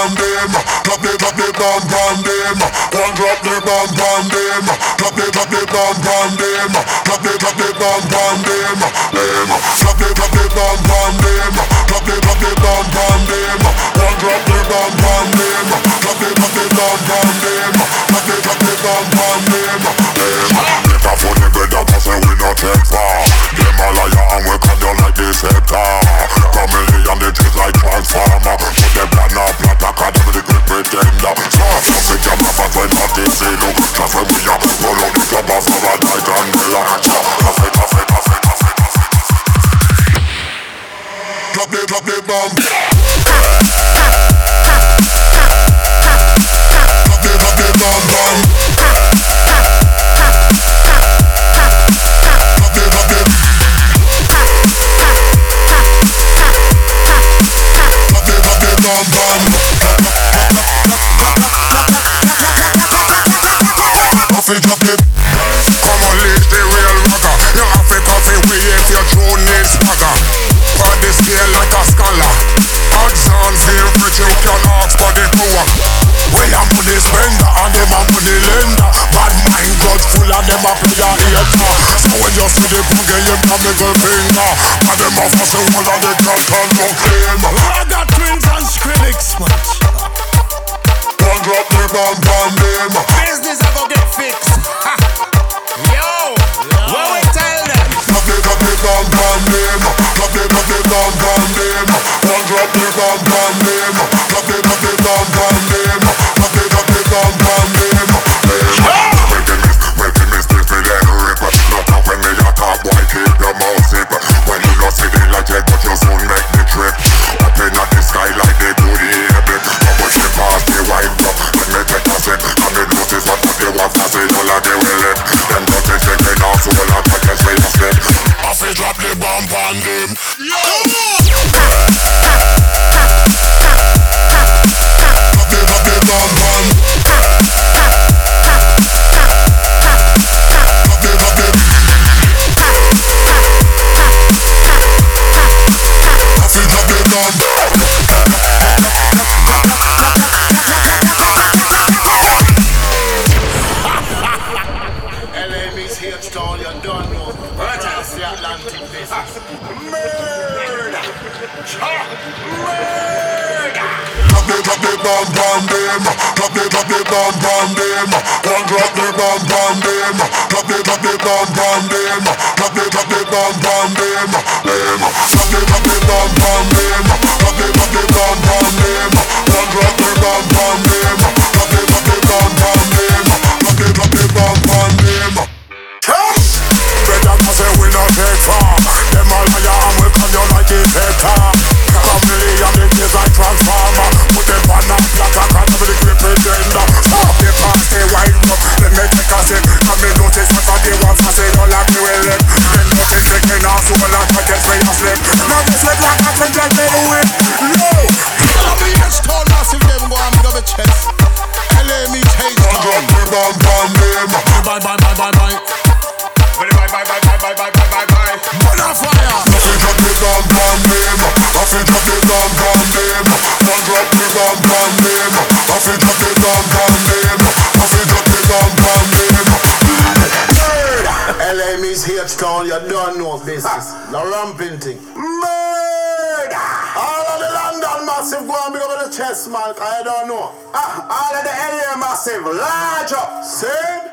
bam them. Drop the bam bam them. One drop the bam bam them. Drop the bam bam them. Drop the bam bam them. Drop the bam bam them. Drop the bam bam them. One drop the bam bam them. Drop the bam bam them. Drop the bam bam them. Make a funny bed that I say we not take far. Them a liar and we cut down like this sector. Chameleon they just like transformer. Put them plan up like a them the great pretender. So say jam up and when not this say no. Just when we are roll on the club as our night and miller. Cafe. Drop the bomb. Drop the bomb bomb. Come on, leash the real rocker. You have to coffee we if your drone needs swagger. On the scale like a scholar. Odds on feel rich, you can ask for the power. We a money spender and them a money lender. Bad mind God full of them a play a hater. So when you see the boogie, you can middle finger. And them a fuss and one of the can't turn no claim. I got twins and Skrillex, man. One drop the bam bam them. Business I go get fixed. Yo, what we tell them? Drop the bam bam them. Drop the bam bam them. One drop the bam bam them. Drop the bam bam them. Drop the bam bam them. When miss this me let rip. Not up when me a talk, boy keep your mouth zip. When you not see the light, but you soon make the trip. Up in the sky like they do the air. But she pass the wine cup. Let me take a sip. And me notice what they want to say. All of they will let them don't take it off. So all of the guys will slip. I feel drop the bomb on them. Yo! Drop the bomb on. I feel drop the bomb. H-Town, you don't know. Right as the Atlantic business. Murder! Murder! Drop the bomb bomb them. Drop the bomb bomb them. One drop the bomb bomb them. Drop the bomb bomb them. Drop the bomb bomb them. Drop the bomb bomb them. Drop the bomb bomb them. One drop the bomb bomb them. Drop the bomb bomb them. Drop the bomb bomb them. Better to say we not take far. Them all liar and we come down like this sector. Chameleon they just like transformer. Put them on a black and cut with the grip pretender. Stop the pass, they wind up. Let me take a sip. And me notice what they want to say. Don't like me with it. Then notice they can ask who like I get straight and slip. Now this look like I can just get away. No! I'll be H-Town massive them go and big up the chest. LA meets H-Town. Drop the bomb bomb them. Bye. Bye. Bonfire! I feel drop the bomb bomb them. I feel drop the bomb bomb them. One drop the bomb bomb them. I feel drop the bomb bomb them. I feel drop the bomb bomb them. LA meets H-Town, you don't know business. The ramping thing. Murder! All of the London massive go and big up the chest, man. I don't know. All of the LA massive, large up. See?